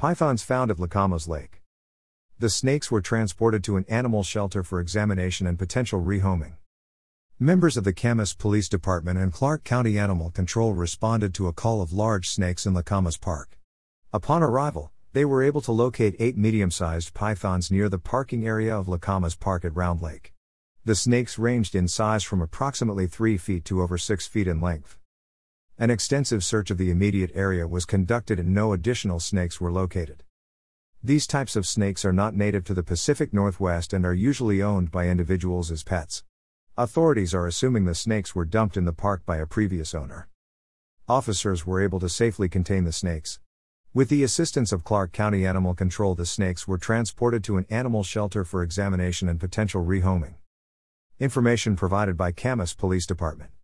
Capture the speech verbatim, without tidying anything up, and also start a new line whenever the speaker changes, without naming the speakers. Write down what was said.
Pythons found at Lacamas Lake. The snakes were transported to an animal shelter for examination and potential rehoming. Members of the Camas Police Department and Clark County Animal Control responded to a call of large snakes in Lacamas Park. Upon arrival, they were able to locate eight medium-sized pythons near the parking area of Lacamas Park at Round Lake. The snakes ranged in size from approximately three feet to over six feet in length. An extensive search of the immediate area was conducted and no additional snakes were located. These types of snakes are not native to the Pacific Northwest and are usually owned by individuals as pets. Authorities are assuming the snakes were dumped in the park by a previous owner. Officers were able to safely contain the snakes. With the assistance of Clark County Animal Control, the snakes were transported to an animal shelter for examination and potential rehoming. Information provided by Camas Police Department.